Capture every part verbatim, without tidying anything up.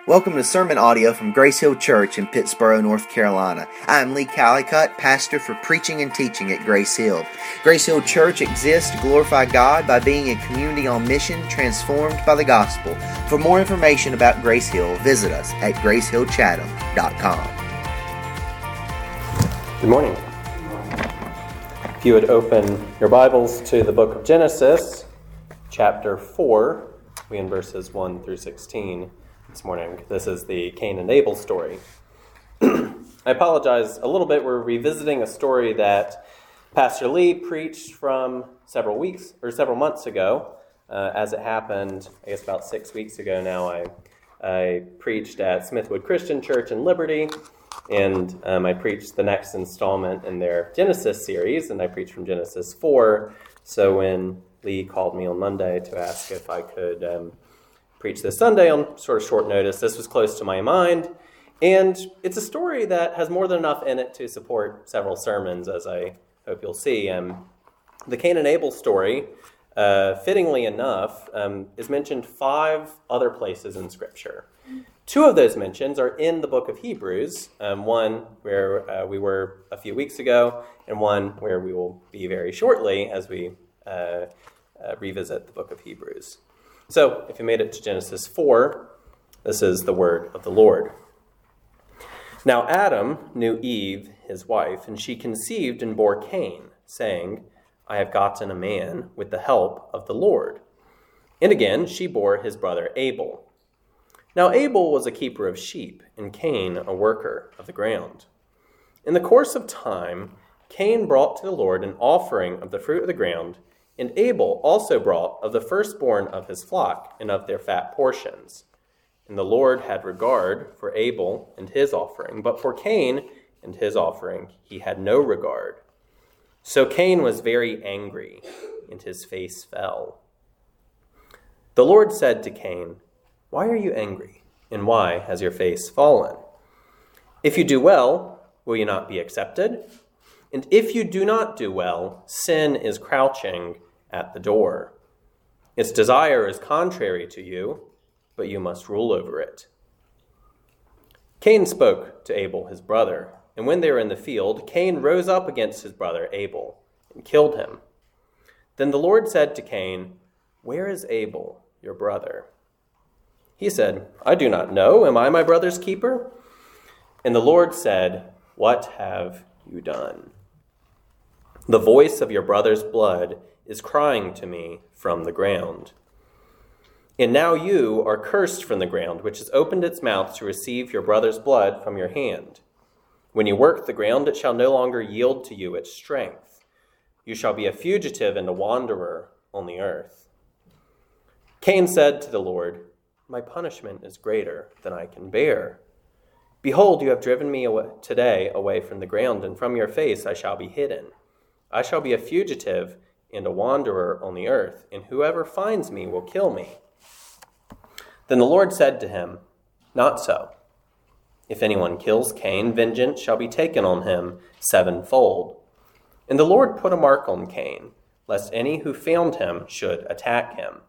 Welcome to sermon audio from Grace Hill Church in Pittsboro, North Carolina. I am Lee Callicutt, pastor for preaching and teaching at Grace Hill. Grace Hill Church exists to glorify God by being a community on mission transformed by the gospel. For more information about Grace Hill, visit us at grace hill chatham dot com. Good morning. If you would open your Bibles to the book of Genesis, chapter four, we in verses one through sixteen. This morning. This is the Cain and Abel story. I apologize a little bit. We're revisiting a story that Pastor Lee preached from several weeks or several months ago. Uh, as it happened, I guess about six weeks ago now, I I preached at Smithwood Christian Church in Liberty, and um, I preached the next installment in their Genesis series, and I preached from Genesis four. So when Lee called me on Monday to ask if I could um, preach this Sunday on sort of short notice, this was close to my mind, and it's a story that has more than enough in it to support several sermons, as I hope you'll see. Um, the Cain and Abel story, uh, fittingly enough, um, is mentioned five other places in Scripture. Two of those mentions are in the book of Hebrews, um, one where uh, we were a few weeks ago, and one where we will be very shortly as we uh, uh, revisit the book of Hebrews. So, if you made it to Genesis four, this is the word of the Lord. Now Adam knew Eve, his wife, and she conceived and bore Cain, saying, I have gotten a man with the help of the Lord. And again she bore his brother Abel. Now Abel was a keeper of sheep, and Cain a worker of the ground. In the course of time, Cain brought to the Lord an offering of the fruit of the ground, and Abel also brought of the firstborn of his flock and of their fat portions. And the Lord had regard for Abel and his offering, but for Cain and his offering he had no regard. So Cain was very angry, and his face fell. The Lord said to Cain, Why are you angry, and why has your face fallen? If you do well, will you not be accepted? And if you do not do well, sin is crouching at the door. Its desire is contrary to you, but you must rule over it. Cain spoke to Abel his brother, and when they were in the field, Cain rose up against his brother Abel and killed him. Then the Lord said to Cain, Where is Abel, your brother? He said, I do not know. Am I my brother's keeper? And the Lord said, What have you done? The voice of your brother's blood is crying to me from the ground. And now you are cursed from the ground, which has opened its mouth to receive your brother's blood from your hand. When you work the ground, it shall no longer yield to you its strength. You shall be a fugitive and a wanderer on the earth. Cain said to the Lord, My punishment is greater than I can bear. Behold, you have driven me away today away from the ground, and from your face I shall be hidden. I shall be a fugitive and a wanderer on the earth, and whoever finds me will kill me. Then the Lord said to him, Not so. If anyone kills Cain, vengeance shall be taken on him sevenfold. And the Lord put a mark on Cain, lest any who found him should attack him.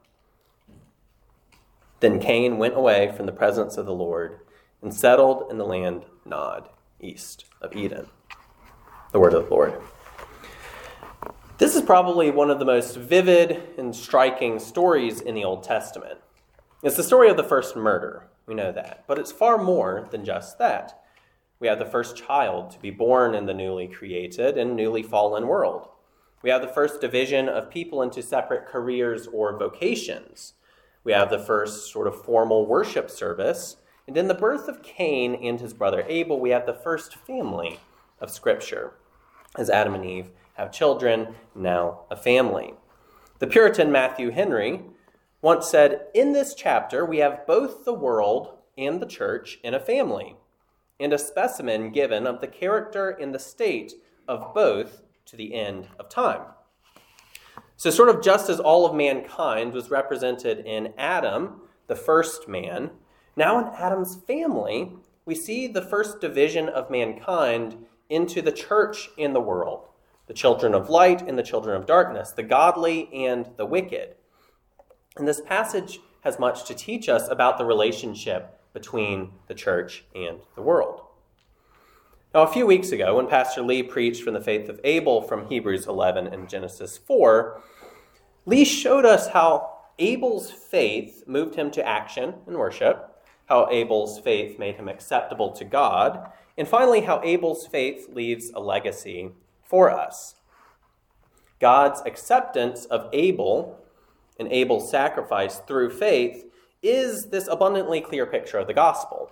Then Cain went away from the presence of the Lord and settled in the land Nod, east of Eden. The word of the Lord. This is probably one of the most vivid and striking stories in the Old Testament. It's the story of the first murder. We know that. But it's far more than just that. We have the first child to be born in the newly created and newly fallen world. We have the first division of people into separate careers or vocations. We have the first sort of formal worship service. And in the birth of Cain and his brother Abel, we have the first family of Scripture, as Adam and Eve have children, now a family. The Puritan Matthew Henry once said, In this chapter, we have both the world and the church in a family, and a specimen given of the character and the state of both to the end of time. So sort of just as all of mankind was represented in Adam, the first man, now in Adam's family, we see the first division of mankind into the church and the world. The children of light and the children of darkness, the godly and the wicked. And this passage has much to teach us about the relationship between the church and the world. Now, a few weeks ago, when Pastor Lee preached from the faith of Abel from Hebrews eleven and Genesis four, Lee showed us how Abel's faith moved him to action and worship, how Abel's faith made him acceptable to God, and finally, how Abel's faith leaves a legacy for us. God's acceptance of Abel and Abel's sacrifice through faith is this abundantly clear picture of the gospel.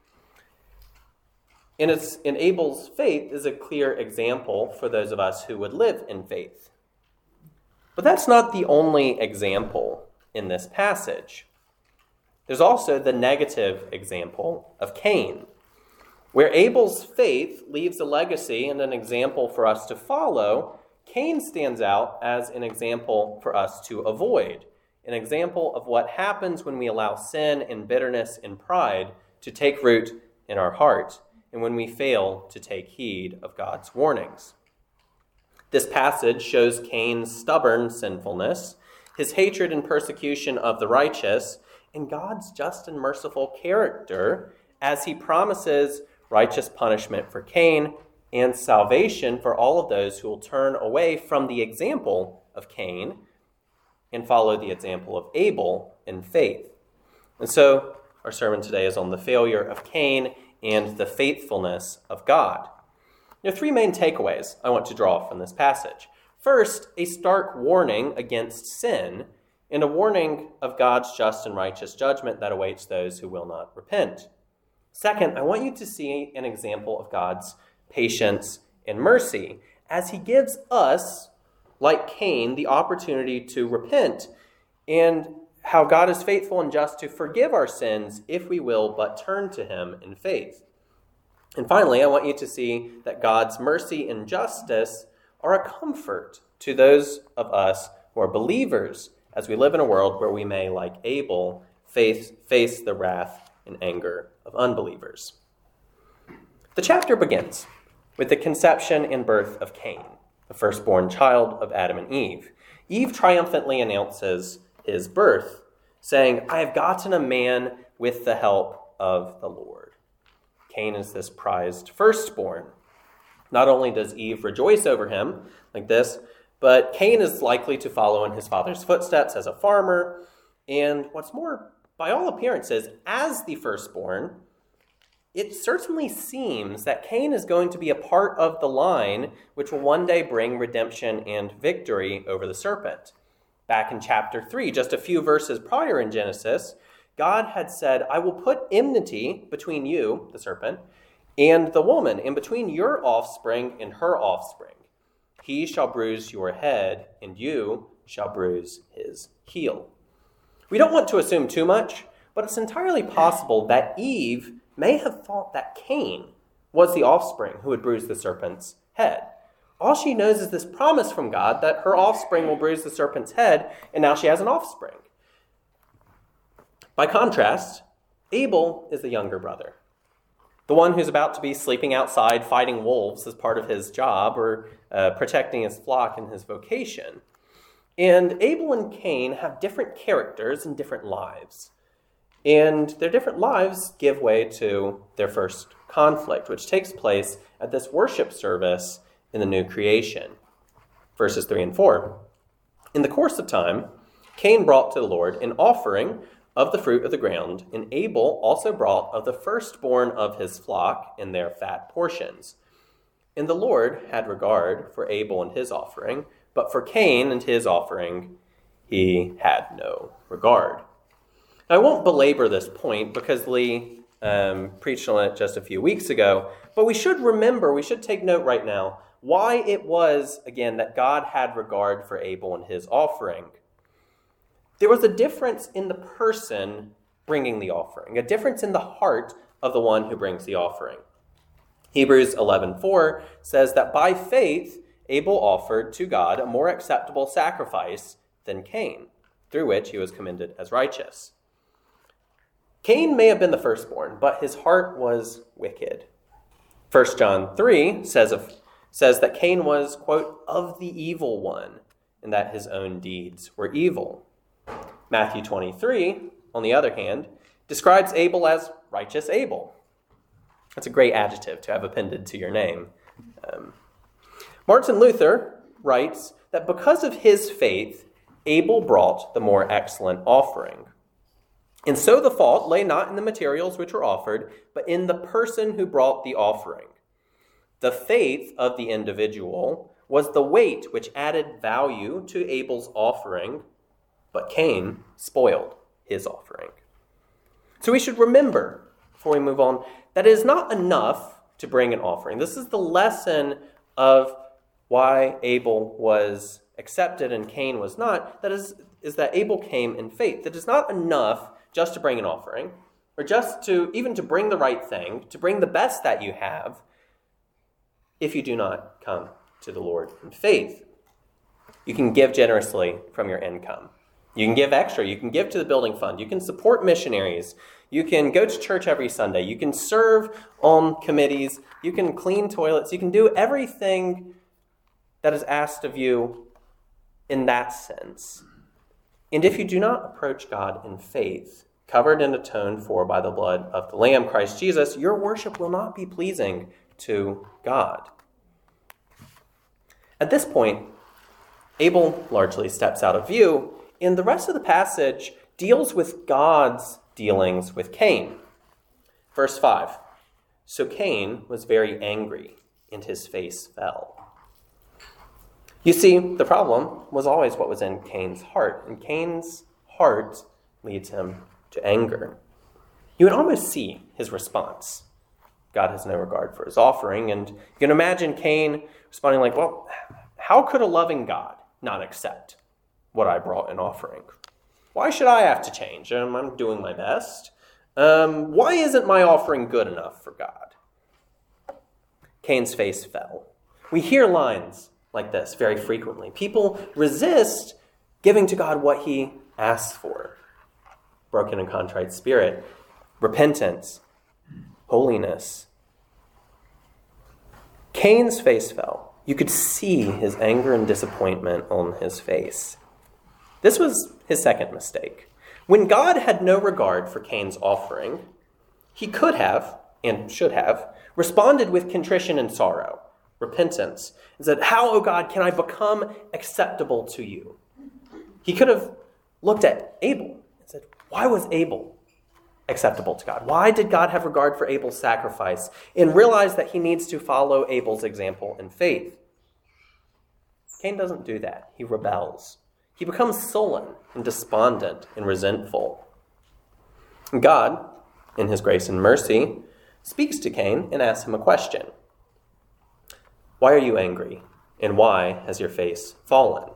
And, it's, and Abel's faith is a clear example for those of us who would live in faith. But that's not the only example in this passage. There's also the negative example of Cain, where Abel's faith leaves a legacy and an example for us to follow. Cain stands out as an example for us to avoid, an example of what happens when we allow sin and bitterness and pride to take root in our heart, and when we fail to take heed of God's warnings. This passage shows Cain's stubborn sinfulness, his hatred and persecution of the righteous, and God's just and merciful character as he promises righteous punishment for Cain and salvation for all of those who will turn away from the example of Cain and follow the example of Abel in faith. And so our sermon today is on the failure of Cain and the faithfulness of God. There are three main takeaways I want to draw from this passage. First, a stark warning against sin and a warning of God's just and righteous judgment that awaits those who will not repent. Second, I want you to see an example of God's patience and mercy as he gives us, like Cain, the opportunity to repent, and how God is faithful and just to forgive our sins if we will but turn to him in faith. And finally, I want you to see that God's mercy and justice are a comfort to those of us who are believers as we live in a world where we may, like Abel, face, face the wrath and anger of unbelievers. The chapter begins with the conception and birth of Cain, the firstborn child of Adam and Eve. Eve triumphantly announces his birth, saying, "I have gotten a man with the help of the Lord." Cain is this prized firstborn. Not only does Eve rejoice over him like this, but Cain is likely to follow in his father's footsteps as a farmer. And what's more, by all appearances, as the firstborn, it certainly seems that Cain is going to be a part of the line which will one day bring redemption and victory over the serpent. Back in chapter three, just a few verses prior in Genesis, God had said, "I will put enmity between you," the serpent, "and the woman, and between your offspring and her offspring. He shall bruise your head, and you shall bruise his heel." We don't want to assume too much, but it's entirely possible that Eve may have thought that Cain was the offspring who would bruise the serpent's head. All she knows is this promise from God that her offspring will bruise the serpent's head, and now she has an offspring. By contrast, Abel is the younger brother, the one who's about to be sleeping outside fighting wolves as part of his job or uh, protecting his flock in his vocation. And Abel and Cain have different characters and different lives. And their different lives give way to their first conflict, which takes place at this worship service in the new creation. Verses three and four. "In the course of time, Cain brought to the Lord an offering of the fruit of the ground, and Abel also brought of the firstborn of his flock and their fat portions. And the Lord had regard for Abel and his offering, but for Cain and his offering he had no regard." Now, I won't belabor this point because Lee um, preached on it just a few weeks ago, but we should remember, we should take note right now, why it was, again, that God had regard for Abel and his offering. There was a difference in the person bringing the offering, a difference in the heart of the one who brings the offering. Hebrews eleven four says that by faith, Abel offered to God a more acceptable sacrifice than Cain, through which he was commended as righteous. Cain may have been the firstborn, but his heart was wicked. First John three says, of, says that Cain was, quote, "of the evil one," and that his own deeds were evil. Matthew twenty-three, on the other hand, describes Abel as righteous Abel. That's a great adjective to have appended to your name. Um, Martin Luther writes that because of his faith, Abel brought the more excellent offering. And so the fault lay not in the materials which were offered, but in the person who brought the offering. The faith of the individual was the weight which added value to Abel's offering, but Cain spoiled his offering. So we should remember, before we move on, that it is not enough to bring an offering. This is the lesson of why Abel was accepted and Cain was not. That is, is that Abel came in faith. It is not enough just to bring an offering, or just to, even to bring the right thing, to bring the best that you have, if you do not come to the Lord in faith. You can give generously from your income. You can give extra. You can give to the building fund. You can support missionaries. You can go to church every Sunday. You can serve on committees. You can clean toilets. You can do everything that is asked of you in that sense. And if you do not approach God in faith, covered and atoned for by the blood of the Lamb, Christ Jesus, your worship will not be pleasing to God. At this point, Abel largely steps out of view, and the rest of the passage deals with God's dealings with Cain. Verse five, so Cain was very angry, and his face fell. You see, the problem was always what was in Cain's heart, and Cain's heart leads him to anger. You would almost see his response. God has no regard for his offering, and you can imagine Cain responding like, well, how could a loving God not accept what I brought in offering? Why should I have to change? Um, I'm doing my best. Um, why isn't my offering good enough for God? Cain's face fell. We hear lines like this very frequently. People resist giving to God what he asks for. Broken and contrite spirit, repentance, holiness. Cain's face fell. You could see his anger and disappointment on his face. This was his second mistake. When God had no regard for Cain's offering, he could have, and should have, responded with contrition and sorrow, repentance, and said, how, O God, can I become acceptable to you? He could have looked at Abel and said, why was Abel acceptable to God? Why did God have regard for Abel's sacrifice and realize that he needs to follow Abel's example in faith? Cain doesn't do that. He rebels. He becomes sullen and despondent and resentful. And God, in his grace and mercy, speaks to Cain and asks him a question. Why are you angry? And why has your face fallen?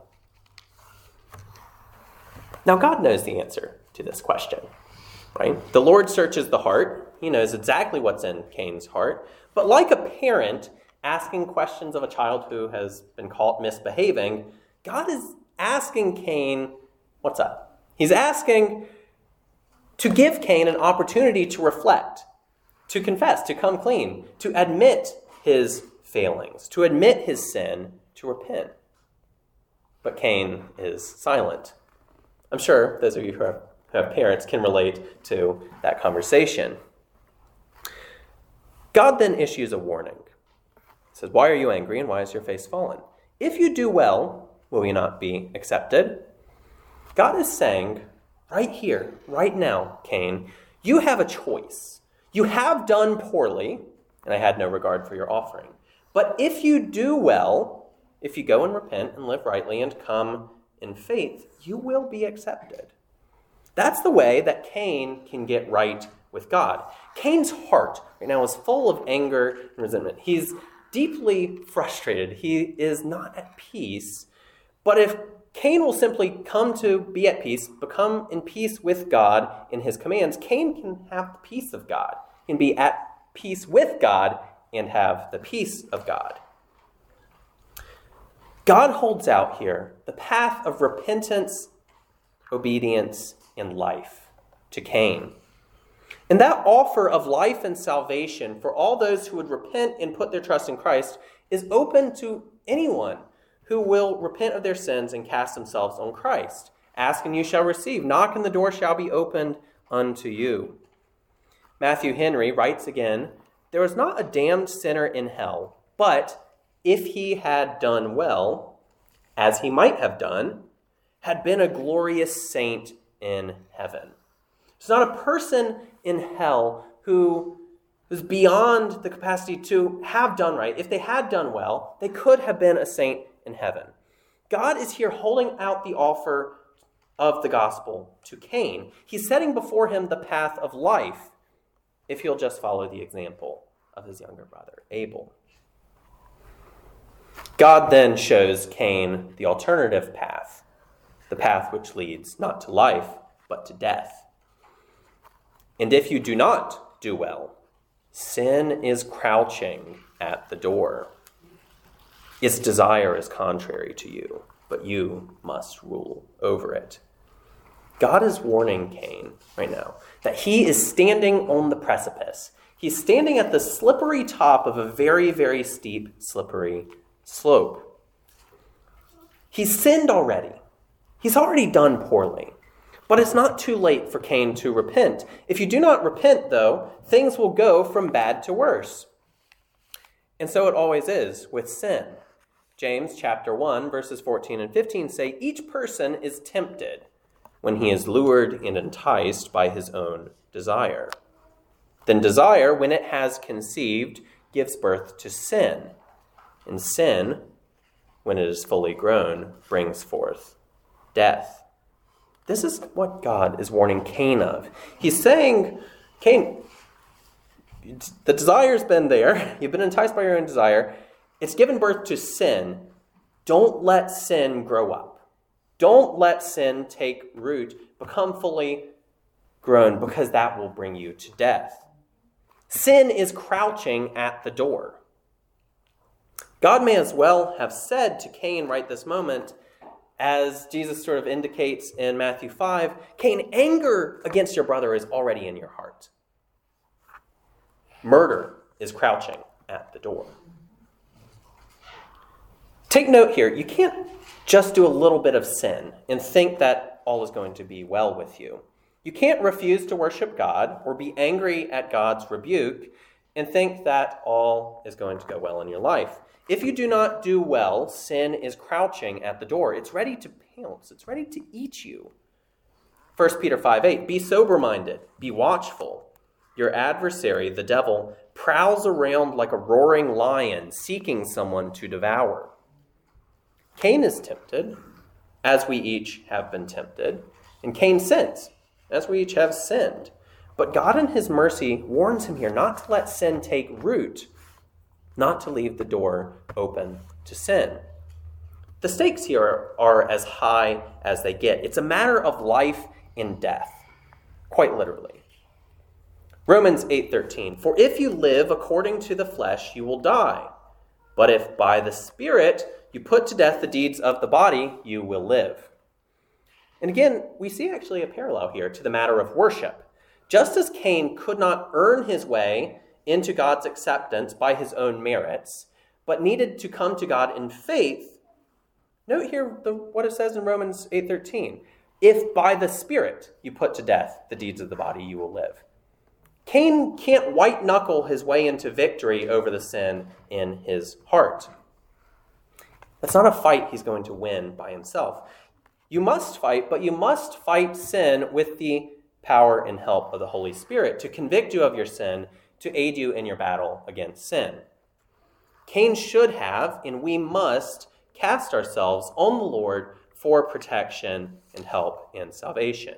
Now, God knows the answer to this question, right? The Lord searches the heart. He knows exactly what's in Cain's heart. But like a parent asking questions of a child who has been caught misbehaving, God is asking Cain, what's up? He's asking to give Cain an opportunity to reflect, to confess, to come clean, to admit his failings, to admit his sin, to repent. But Cain is silent. I'm sure those of you who have, who have parents can relate to that conversation. God then issues a warning. He says, why are you angry and why is your face fallen? If you do well, will you not be accepted? God is saying, right here, right now, Cain, you have a choice. You have done poorly, and I had no regard for your offering. But if you do well, if you go and repent and live rightly and come in faith, you will be accepted. That's the way that Cain can get right with God. Cain's heart right now is full of anger and resentment. He's deeply frustrated. He is not at peace. But if Cain will simply come to be at peace, become in peace with God in his commands, Cain can have the peace of God, can be at peace with God and have the peace of God. God holds out here the path of repentance, obedience, and life to Cain. And that offer of life and salvation for all those who would repent and put their trust in Christ is open to anyone who will repent of their sins and cast themselves on Christ. Ask and you shall receive. Knock and the door shall be opened unto you. Matthew Henry writes again, there is not a damned sinner in hell, but if he had done well, as he might have done, had been a glorious saint in heaven. There's not a person in hell who is beyond the capacity to have done right. If they had done well, they could have been a saint in heaven. God is here holding out the offer of the gospel to Cain. He's setting before him the path of life if he'll just follow the example of his younger brother, Abel. God then shows Cain the alternative path, the path which leads not to life, but to death. And if you do not do well, sin is crouching at the door. Its desire is contrary to you, but you must rule over it. God is warning Cain right now that he is standing on the precipice. He's standing at the slippery top of a very, very steep, slippery slope. He's sinned already. He's already done poorly. But it's not too late for Cain to repent. If you do not repent, though, things will go from bad to worse. And so it always is with sin. James chapter one, verses fourteen and fifteen say, each person is tempted when he is lured and enticed by his own desire. Then desire, when it has conceived, gives birth to sin. And sin, when it is fully grown, brings forth death. This is what God is warning Cain of. He's saying, Cain, the desire's been there. You've been enticed by your own desire. It's given birth to sin. Don't let sin grow up. Don't let sin take root, become fully grown, because that will bring you to death. Sin is crouching at the door. God may as well have said to Cain right this moment, as Jesus sort of indicates in Matthew five, Cain, anger against your brother is already in your heart. Murder is crouching at the door. Take note here, you can't just do a little bit of sin and think that all is going to be well with you. You can't refuse to worship God or be angry at God's rebuke and think that all is going to go well in your life. If you do not do well, sin is crouching at the door. It's ready to pounce. It's ready to eat you. First Peter five eight, be sober-minded, be watchful. Your adversary, the devil, prowls around like a roaring lion, seeking someone to devour. Cain is tempted, as we each have been tempted, and Cain sins, as we each have sinned. But God in his mercy warns him here not to let sin take root, not to leave the door open to sin. The stakes here are as high as they get. It's a matter of life and death, quite literally. Romans eight thirteen, for if you live according to the flesh, you will die. But if by the Spirit you put to death the deeds of the body, you will live. And again, we see actually a parallel here to the matter of worship. Just as Cain could not earn his way into God's acceptance by his own merits, but needed to come to God in faith, note here the, what it says in Romans eight thirteen. If by the Spirit you put to death the deeds of the body, you will live. Cain can't white-knuckle his way into victory over the sin in his heart. That's not a fight he's going to win by himself. You must fight, but you must fight sin with the power and help of the Holy Spirit to convict you of your sin, to aid you in your battle against sin. Cain should have, and we must, cast ourselves on the Lord for protection and help and salvation.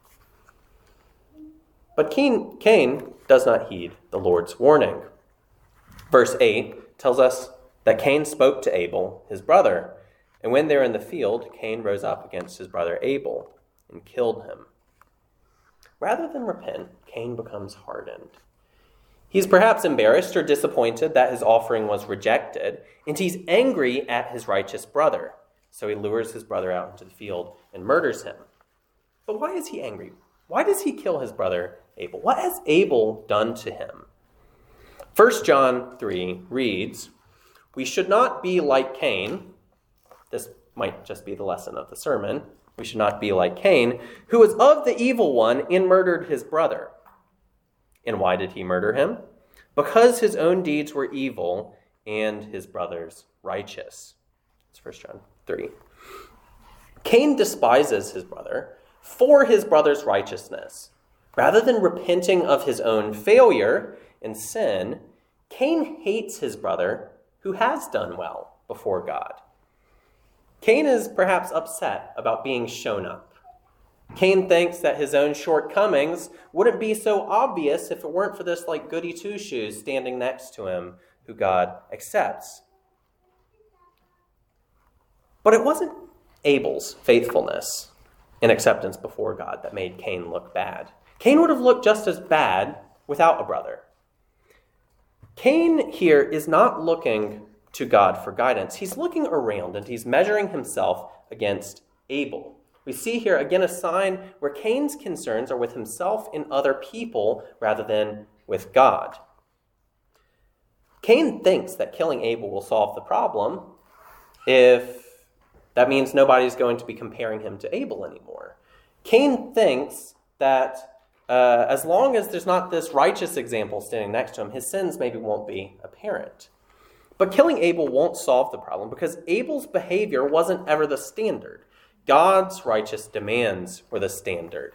But Cain, Cain does not heed the Lord's warning. Verse eight tells us that Cain spoke to Abel, his brother, and when they were in the field, Cain rose up against his brother Abel and killed him. Rather than repent, Cain becomes hardened. He's perhaps embarrassed or disappointed that his offering was rejected, and he's angry at his righteous brother. So he lures his brother out into the field and murders him. But why is he angry? Why does he kill his brother Abel? What has Abel done to him? First John three reads, we should not be like Cain. This might just be the lesson of the sermon. We should not be like Cain, who was of the evil one and murdered his brother. And why did he murder him? Because his own deeds were evil and his brother's righteous. It's First John three. Cain despises his brother for his brother's righteousness. Rather than repenting of his own failure and sin, Cain hates his brother who has done well before God. Cain is perhaps upset about being shown up. Cain thinks that his own shortcomings wouldn't be so obvious if it weren't for this like goody two-shoes standing next to him who God accepts. But it wasn't Abel's faithfulness and acceptance before God that made Cain look bad. Cain would have looked just as bad without a brother. Cain here is not looking to God for guidance. He's looking around and he's measuring himself against Abel. We see here again a sign where Cain's concerns are with himself and other people rather than with God. Cain thinks that killing Abel will solve the problem if that means nobody's going to be comparing him to Abel anymore. Cain thinks that uh, as long as there's not this righteous example standing next to him, his sins maybe won't be apparent. But killing Abel won't solve the problem because Abel's behavior wasn't ever the standard. God's righteous demands were the standard.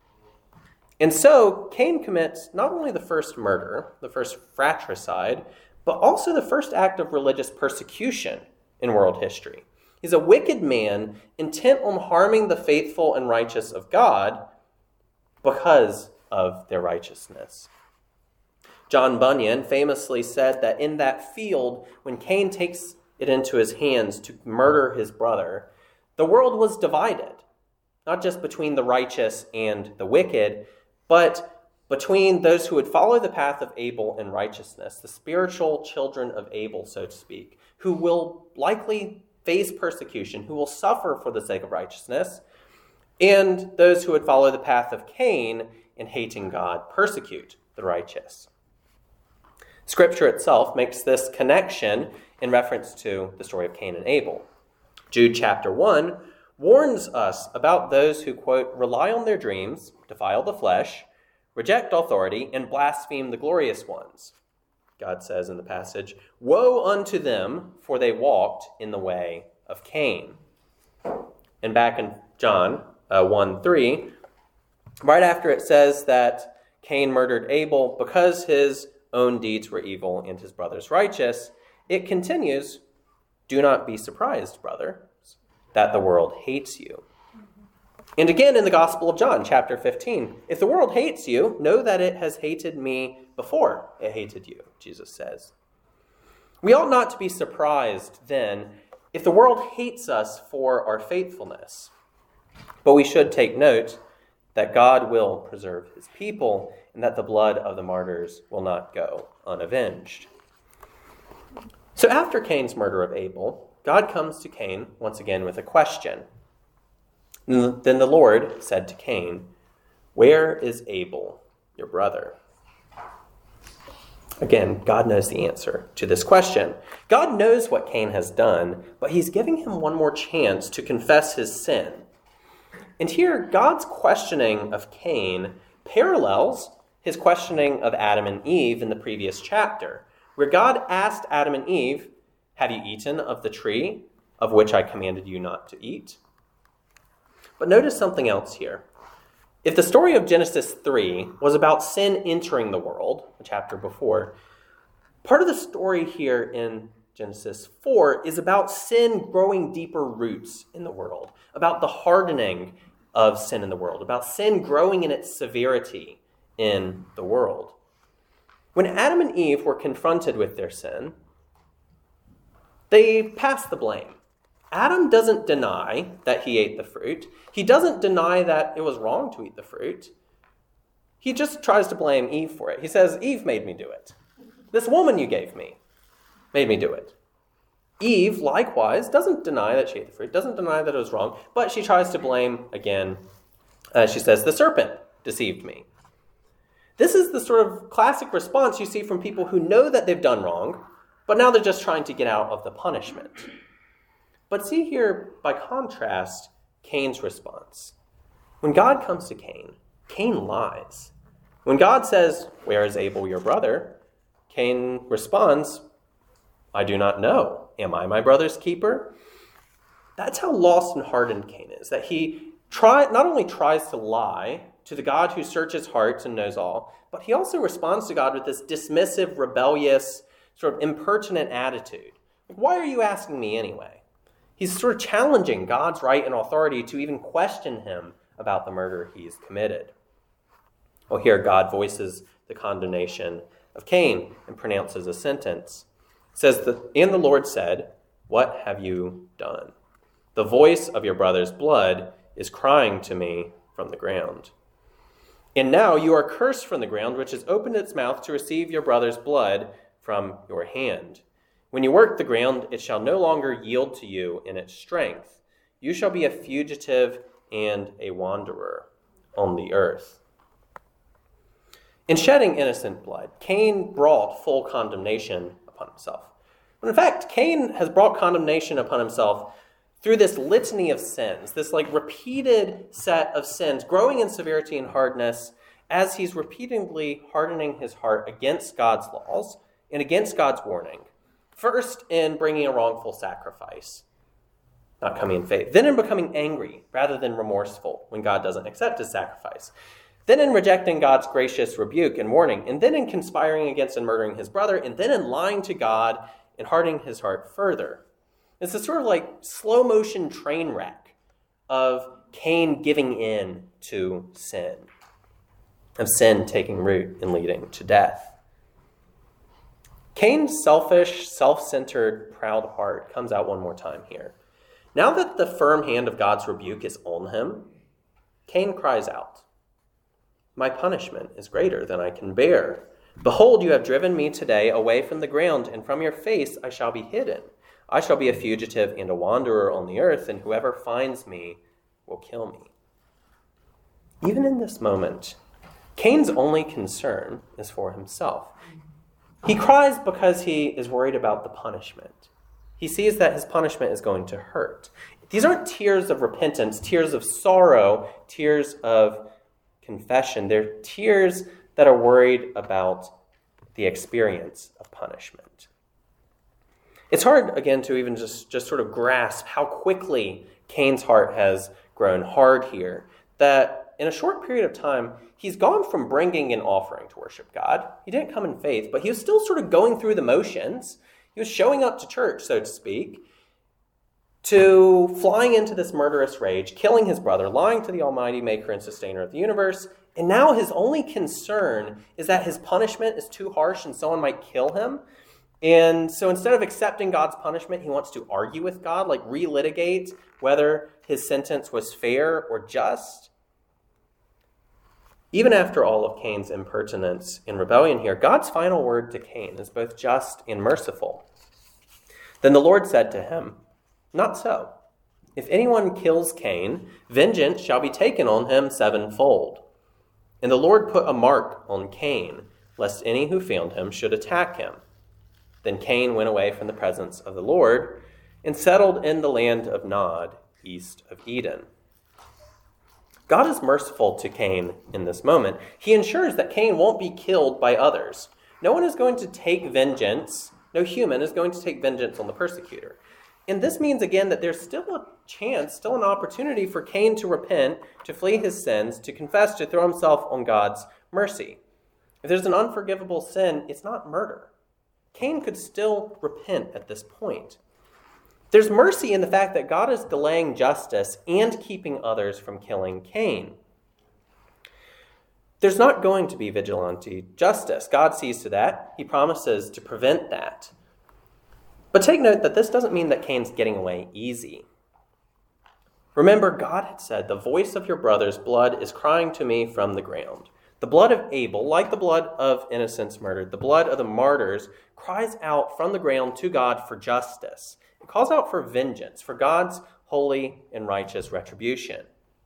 And so Cain commits not only the first murder, the first fratricide, but also the first act of religious persecution in world history. He's a wicked man intent on harming the faithful and righteous of God because of their righteousness. John Bunyan famously said that in that field, when Cain takes it into his hands to murder his brother, the world was divided, not just between the righteous and the wicked, but between those who would follow the path of Abel in righteousness, the spiritual children of Abel, so to speak, who will likely face persecution, who will suffer for the sake of righteousness, and those who would follow the path of Cain in hating God, persecute the righteous. Scripture itself makes this connection in reference to the story of Cain and Abel. Jude chapter one warns us about those who, quote, rely on their dreams, defile the flesh, reject authority, and blaspheme the glorious ones. God says in the passage, woe unto them, for they walked in the way of Cain. And back in John uh, one three, right after it says that Cain murdered Abel because his own deeds were evil and his brother's righteous, it continues, do not be surprised, brother, that the world hates you. And again in the Gospel of John, chapter fifteen, if the world hates you, know that it has hated me before it hated you, Jesus says. We ought not to be surprised, then, if the world hates us for our faithfulness. But we should take note that God will preserve his people and that the blood of the martyrs will not go unavenged. So after Cain's murder of Abel, God comes to Cain once again with a question. Then the Lord said to Cain, where is Abel, your brother? Again, God knows the answer to this question. God knows what Cain has done, but he's giving him one more chance to confess his sin. And here, God's questioning of Cain parallels his questioning of Adam and Eve in the previous chapter, where God asked Adam and Eve, have you eaten of the tree of which I commanded you not to eat? But notice something else here. If the story of Genesis three was about sin entering the world, the chapter before, part of the story here in Genesis four is about sin growing deeper roots in the world, about the hardening of sin in the world, about sin growing in its severity in the world. When Adam and Eve were confronted with their sin, they passed the blame. Adam doesn't deny that he ate the fruit. He doesn't deny that it was wrong to eat the fruit. He just tries to blame Eve for it. He says, Eve made me do it. This woman you gave me made me do it. Eve, likewise, doesn't deny that she ate the fruit, doesn't deny that it was wrong, but she tries to blame, again, uh, she says, the serpent deceived me. This is the sort of classic response you see from people who know that they've done wrong, but now they're just trying to get out of the punishment. But see here, by contrast, Cain's response. When God comes to Cain, Cain lies. When God says, "Where is Abel, your brother?" Cain responds, "I do not know. Am I my brother's keeper?" That's how lost and hardened Cain is, that he try, not only tries to lie to the God who searches hearts and knows all, but he also responds to God with this dismissive, rebellious, sort of impertinent attitude. Why are you asking me anyway? He's sort of challenging God's right and authority to even question him about the murder he's committed. Well, here God voices the condemnation of Cain and pronounces a sentence. It says, "And the Lord said, 'What have you done? The voice of your brother's blood is crying to me from the ground. And now you are cursed from the ground, which has opened its mouth to receive your brother's blood from your hand. When you work the ground, it shall no longer yield to you in its strength. You shall be a fugitive and a wanderer on the earth.'" In shedding innocent blood, Cain brought full condemnation upon himself. But in fact, Cain has brought condemnation upon himself through this litany of sins, this like repeated set of sins, growing in severity and hardness as he's repeatedly hardening his heart against God's laws and against God's warning. First, in bringing a wrongful sacrifice, not coming in faith. Then in becoming angry rather than remorseful when God doesn't accept his sacrifice. Then in rejecting God's gracious rebuke and warning. And then in conspiring against and murdering his brother. And then in lying to God and hardening his heart further. It's a sort of like slow motion train wreck of Cain giving in to sin, of sin taking root and leading to death. Cain's selfish, self-centered, proud heart comes out one more time here. Now that the firm hand of God's rebuke is on him, Cain cries out, "My punishment is greater than I can bear. Behold, you have driven me today away from the ground, and from your face I shall be hidden. I shall be a fugitive and a wanderer on the earth, and whoever finds me will kill me." Even in this moment, Cain's only concern is for himself. He cries because he is worried about the punishment. He sees that his punishment is going to hurt. These aren't tears of repentance, tears of sorrow, tears of confession. They're tears that are worried about the experience of punishment. It's hard, again, to even just, just sort of grasp how quickly Cain's heart has grown hard here, that in a short period of time, he's gone from bringing an offering to worship God. He didn't come in faith, but he was still sort of going through the motions. He was showing up to church, so to speak, to flying into this murderous rage, killing his brother, lying to the almighty maker and sustainer of the universe. And now his only concern is that his punishment is too harsh and someone might kill him. And so instead of accepting God's punishment, he wants to argue with God, like relitigate whether his sentence was fair or just. Even after all of Cain's impertinence and rebellion here, God's final word to Cain is both just and merciful. Then the Lord said to him, "Not so. If anyone kills Cain, vengeance shall be taken on him sevenfold." And the Lord put a mark on Cain, lest any who found him should attack him. Then Cain went away from the presence of the Lord and settled in the land of Nod, east of Eden. God is merciful to Cain in this moment. He ensures that Cain won't be killed by others. No one is going to take vengeance. No human is going to take vengeance on the persecutor. And this means, again, that there's still a chance, still an opportunity for Cain to repent, to flee his sins, to confess, to throw himself on God's mercy. If there's an unforgivable sin, it's not murder. Cain could still repent at this point. There's mercy in the fact that God is delaying justice and keeping others from killing Cain. There's not going to be vigilante justice. God sees to that. He promises to prevent that. But take note that this doesn't mean that Cain's getting away easy. Remember, God had said, "The voice of your brother's blood is crying to me from the ground." The blood of Abel, like the blood of innocents murdered, the blood of the martyrs, cries out from the ground to God for justice. It calls out for vengeance, for God's holy and righteous retribution.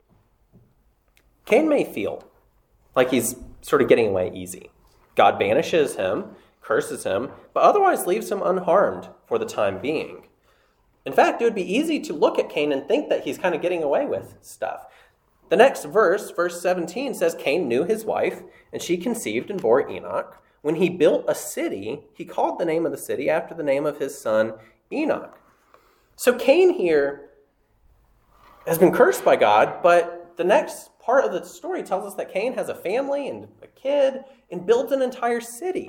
Cain may feel like he's sort of getting away easy. God banishes him, curses him, but otherwise leaves him unharmed for the time being. In fact, it would be easy to look at Cain and think that he's kind of getting away with stuff. The next verse, verse seventeen, says Cain knew his wife, and she conceived and bore Enoch. When he built a city, he called the name of the city after the name of his son Enoch. So Cain here has been cursed by God, but the next part of the story tells us that Cain has a family and a kid and builds an entire city.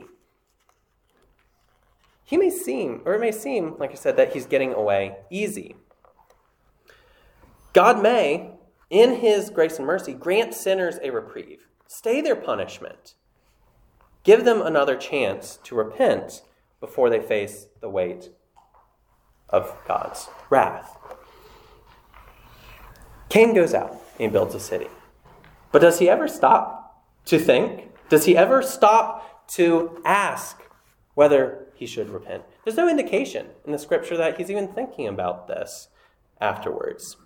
He may seem, or it may seem, like I said, that he's getting away easy. God may, in his grace and mercy, grant sinners a reprieve, stay their punishment, give them another chance to repent before they face the weight of God's wrath. Cain goes out and builds a city. But does he ever stop to think? Does he ever stop to ask whether he should repent? There's no indication in the scripture that he's even thinking about this afterwards.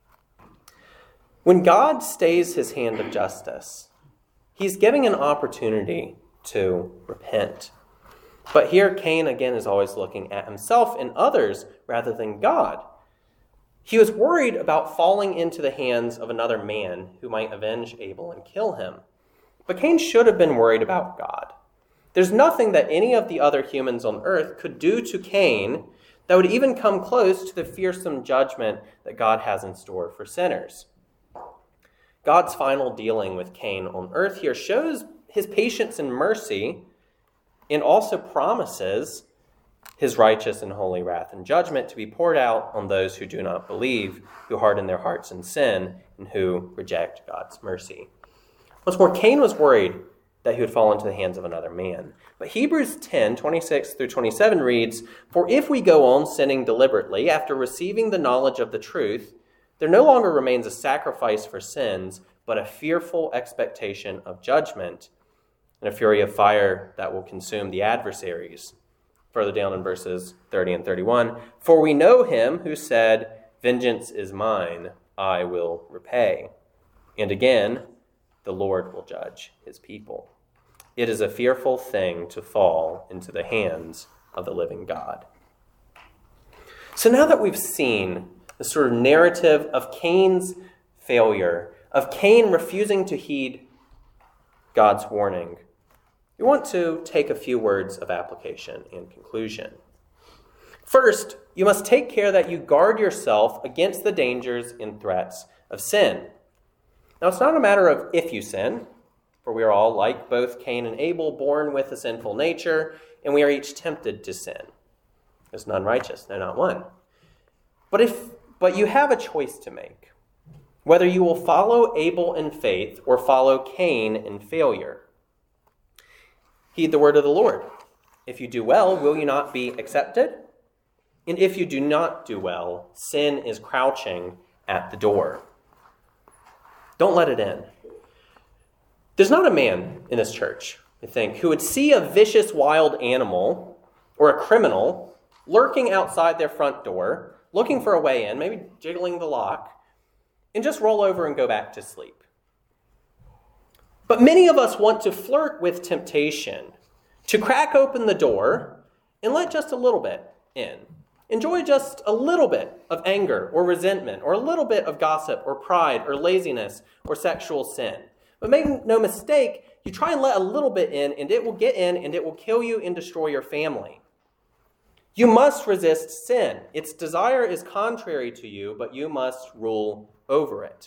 When God stays his hand of justice, he's giving an opportunity to repent. But here Cain again is always looking at himself and others rather than God. He was worried about falling into the hands of another man who might avenge Abel and kill him. But Cain should have been worried about God. There's nothing that any of the other humans on earth could do to Cain that would even come close to the fearsome judgment that God has in store for sinners. God's final dealing with Cain on earth here shows his patience and mercy, and also promises his righteous and holy wrath and judgment to be poured out on those who do not believe, who harden their hearts in sin, and who reject God's mercy. What's more, Cain was worried that he would fall into the hands of another man. But Hebrews ten, twenty-six through twenty-seven reads, "For if we go on sinning deliberately after receiving the knowledge of the truth, there no longer remains a sacrifice for sins, but a fearful expectation of judgment and a fury of fire that will consume the adversaries." Further down in verses thirty and thirty-one, "For we know him who said, 'Vengeance is mine, I will repay.' And again, the Lord will judge his people. It is a fearful thing to fall into the hands of the living God." So now that we've seen the sort of narrative of Cain's failure, of Cain refusing to heed God's warning, we want to take a few words of application and conclusion. First, you must take care that you guard yourself against the dangers and threats of sin. Now, it's not a matter of if you sin, for we are all, like both Cain and Abel, born with a sinful nature, and we are each tempted to sin. There's none righteous, no, not one. But if, but you have a choice to make, whether you will follow Abel in faith or follow Cain in failure. Heed the word of the Lord. If you do well, will you not be accepted? And if you do not do well, sin is crouching at the door. Don't let it in. There's not a man in this church, I think, who would see a vicious wild animal or a criminal lurking outside their front door, looking for a way in, maybe jiggling the lock, and just roll over and go back to sleep. But many of us want to flirt with temptation, to crack open the door and let just a little bit in. Enjoy just a little bit of anger or resentment or a little bit of gossip or pride or laziness or sexual sin. But make no mistake, you try and let a little bit in and it will get in and it will kill you and destroy your family. You must resist sin. Its desire is contrary to you, but you must rule over it.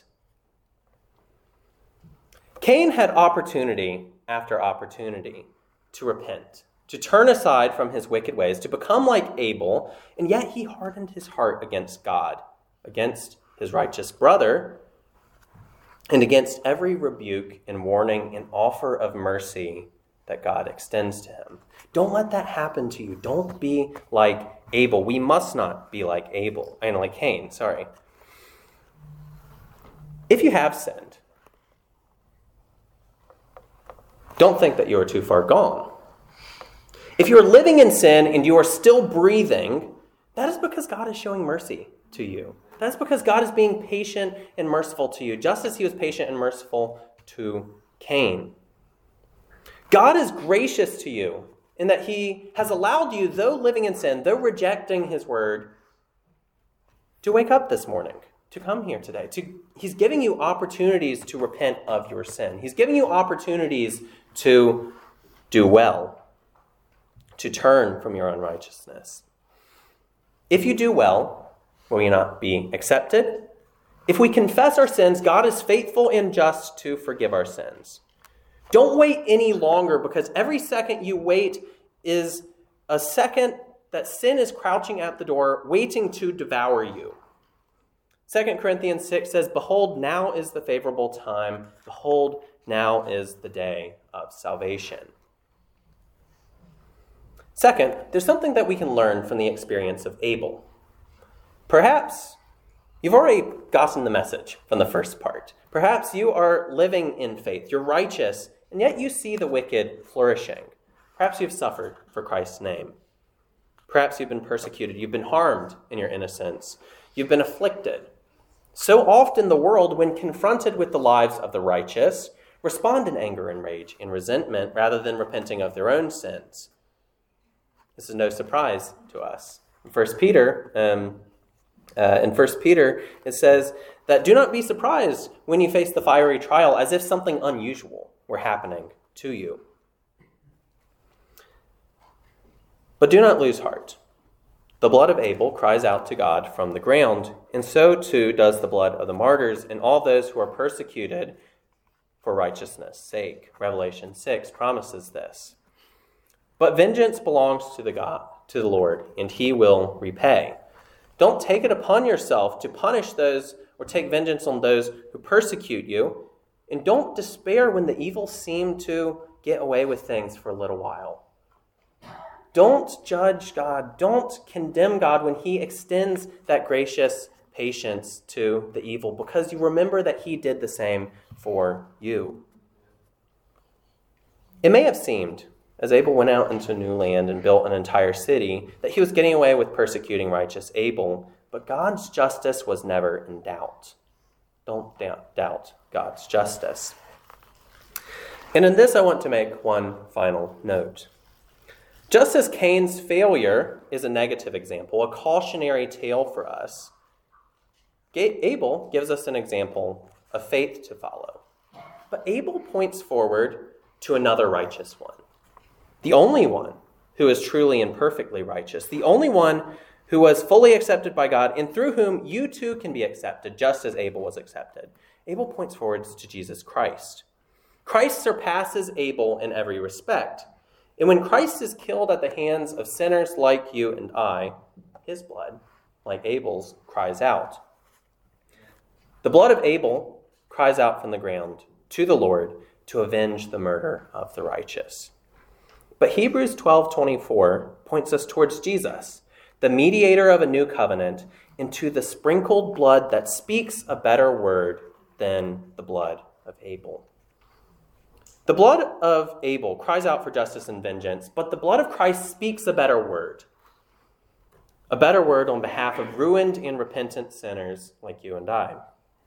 Cain had opportunity after opportunity to repent, to turn aside from his wicked ways, to become like Abel, and yet he hardened his heart against God, against his righteous brother, and against every rebuke and warning and offer of mercy that God extends to him. Don't let that happen to you. Don't be like Abel. We must not be like Abel, and like Cain, sorry. If you have sinned, don't think that you are too far gone. If you are living in sin and you are still breathing, that is because God is showing mercy to you. That's because God is being patient and merciful to you, just as he was patient and merciful to Cain. God is gracious to you in that he has allowed you, though living in sin, though rejecting his word, to wake up this morning, to come here today. To, he's giving you opportunities to repent of your sin. He's giving you opportunities to do well, to turn from your unrighteousness. If you do well, will you not be accepted? If we confess our sins, God is faithful and just to forgive our sins. Don't wait any longer, because every second you wait is a second that sin is crouching at the door, waiting to devour you. Second Corinthians six says, "Behold, now is the favorable time. Behold, now is the day of salvation." Second, there's something that we can learn from the experience of Abel. Perhaps you've already gotten the message from the first part. Perhaps you are living in faith, you're righteous, and yet you see the wicked flourishing. Perhaps you've suffered for Christ's name. Perhaps you've been persecuted, you've been harmed in your innocence, you've been afflicted. So often the world, when confronted with the lives of the righteous, respond in anger and rage, in resentment, rather than repenting of their own sins. This is no surprise to us. In First Peter, um, uh, in First Peter, it says that do not be surprised when you face the fiery trial, as if something unusual were happening to you. But do not lose heart. The blood of Abel cries out to God from the ground, and so too does the blood of the martyrs and all those who are persecuted for righteousness' sake. Revelation six promises this. But vengeance belongs to the God, to the Lord, and he will repay. Don't take it upon yourself to punish those or take vengeance on those who persecute you, and don't despair when the evil seem to get away with things for a little while. Don't judge God. Don't condemn God when he extends that gracious patience to the evil, because you remember that he did the same for you. It may have seemed, as Abel went out into new land and built an entire city, that he was getting away with persecuting righteous Abel, but God's justice was never in doubt. Don't doubt God's justice. And in this, I want to make one final note. Just as Cain's failure is a negative example, a cautionary tale for us, Abel gives us an example of faith to follow. But Abel points forward to another righteous one, the only one who is truly and perfectly righteous, the only one who was fully accepted by God, and through whom you too can be accepted, just as Abel was accepted. Abel points forward to Jesus Christ. Christ surpasses Abel in every respect. And when Christ is killed at the hands of sinners like you and I, his blood, like Abel's, cries out. The blood of Abel cries out from the ground to the Lord to avenge the murder of the righteous. But Hebrews twelve twenty-four points us towards Jesus, the mediator of a new covenant, and to the sprinkled blood that speaks a better word than the blood of Abel. The blood of Abel cries out for justice and vengeance, but the blood of Christ speaks a better word. A better word on behalf of ruined and repentant sinners like you and I.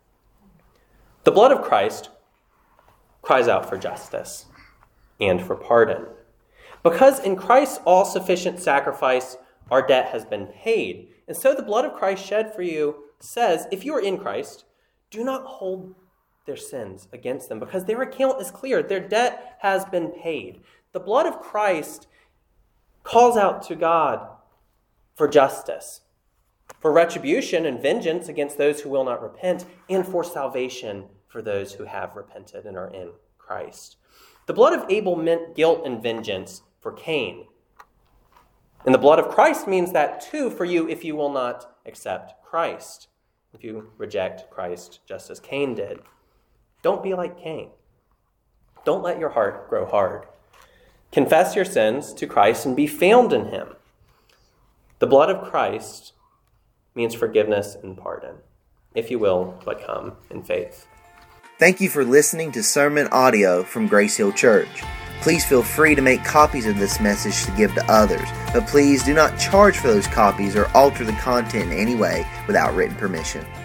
The blood of Christ cries out for justice and for pardon. Because in Christ's all-sufficient sacrifice, our debt has been paid. And so the blood of Christ shed for you says, if you are in Christ, do not hold their sins against them, because their account is clear. Their debt has been paid. The blood of Christ calls out to God for justice, for retribution and vengeance against those who will not repent, and for salvation for those who have repented and are in Christ. The blood of Abel meant guilt and vengeance for Cain. And the blood of Christ means that too for you if you will not accept Christ, if you reject Christ just as Cain did. Don't be like Cain. Don't let your heart grow hard. Confess your sins to Christ and be found in him. The blood of Christ means forgiveness and pardon, if you will, but come in faith. Thank you for listening to sermon audio from Grace Hill Church. Please feel free to make copies of this message to give to others, but please do not charge for those copies or alter the content in any way without written permission.